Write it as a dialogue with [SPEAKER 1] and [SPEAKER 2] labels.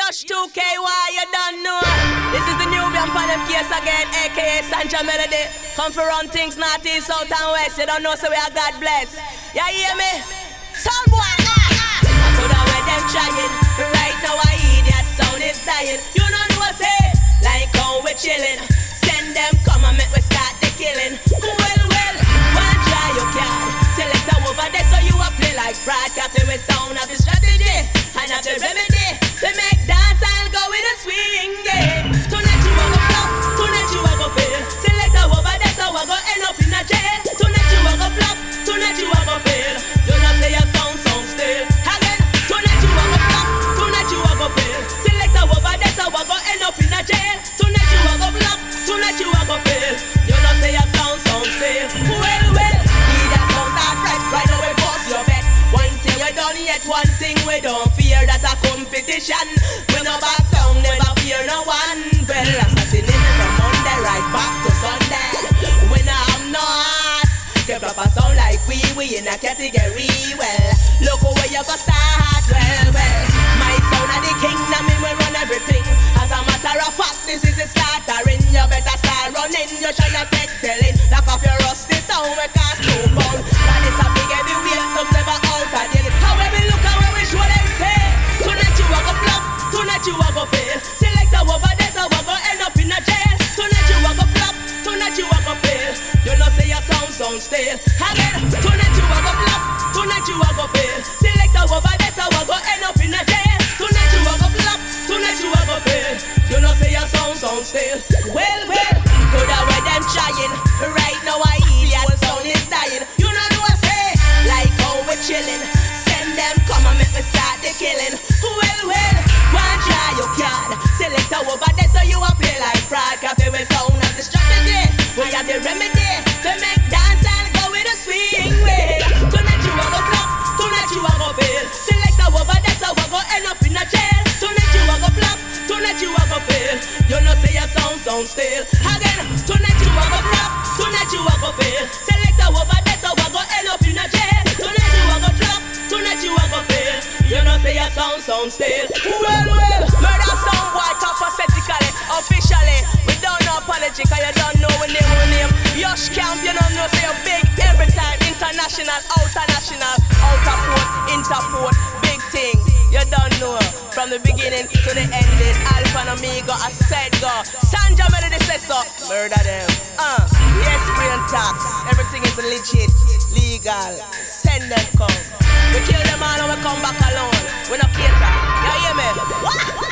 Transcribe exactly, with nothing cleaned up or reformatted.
[SPEAKER 1] Yosh two K Y, you don't know. This is the Nubian Panem case again, aka Sanja Melody. Come for run things north, east, south and west. You don't know, so we are God bless. You hear me? Sound boy, ah, ah. I could have read them trying. Right now I hear that sound is dying. You don't know what I say? Like how we chilling. Send them come and make we start the killing. Well, well, one try you can. Select a over there so you a play like Pride Cafe with sound of the strategy and of the remedy. To make dance I'll go with a swing, yeah. Tonight you a go flop, tonight you a go fail. Select a over there so I go end up in a jail. Tonight you a go flop, tonight you a go fail. You know say your sound sound still. Again, tonight you a go flop, tonight you a go fail. Select a over there so I go end up in a jail. Tonight you a go flop, tonight you a go fail. You know say your sound sound still. Well, well, need that sound start right, right away boss your bet. One thing you done yet, one thing we don't fear that a competition. We no back down, never fear no one. Well, assassinate from Monday right back to Sunday. We no have no heart. Keep up a sound like we, we in a category. Well, look where you go start. Well, well, my sound of the kingdom, me will run everything. As a matter of fact, this is the startering. You better start running. You tryna take telling. Lock off your rusty sound, we can't slow down. That is a big heavy weight, comes never out of deal. However we look and we wish what them say. Tonight you a go flop, tonight you a go fail. Select a over there, so we go end up in a jail. Tonight you a go flop, tonight you a go fail. You know say your sound sound stale. Again, tonight you a go flop, tonight you a go fail. Select a over there, so we go end up in a jail. Tonight you a go flop, tonight you a go fail. You know say your sound sound stale. Well, well, coulda where them trying. Right now I hear that sound is dying. You know what I say? Like how we chilling. Send them come and make me start the killing. Well, well, one try you can. Select a over there so you a play like Pride Cafe with sound of the strategy. We have the remedy to make dance and go with a swing way. Tonight you a go flop, tonight you a go fail. Select a over there so we go end up in a jail. Tonight you a go flop, tonight you a go fail. You know say your sound sound stale. Again, tonight you a go flop, tonight you a go fail. Select a over there so we go end up in a jail. Tonight you a go flop, tonight you a go fail. You know say your sound sound stale. Well, well, murder sound boy copacetically, officially. We don't know apology cause you don't know we name we name. Yosh Camp, you don't know say you're big every time. International, outer national, outer port, interport, big thing. You don't know from the beginning to the ending. Alpha and Omega, I said go. Sanja Melody says so. Murder them. Uh, yes, brain tax. Everything is legit, legal. Send them come. We kill them all and we come back alone. We no cater. You hear me? What?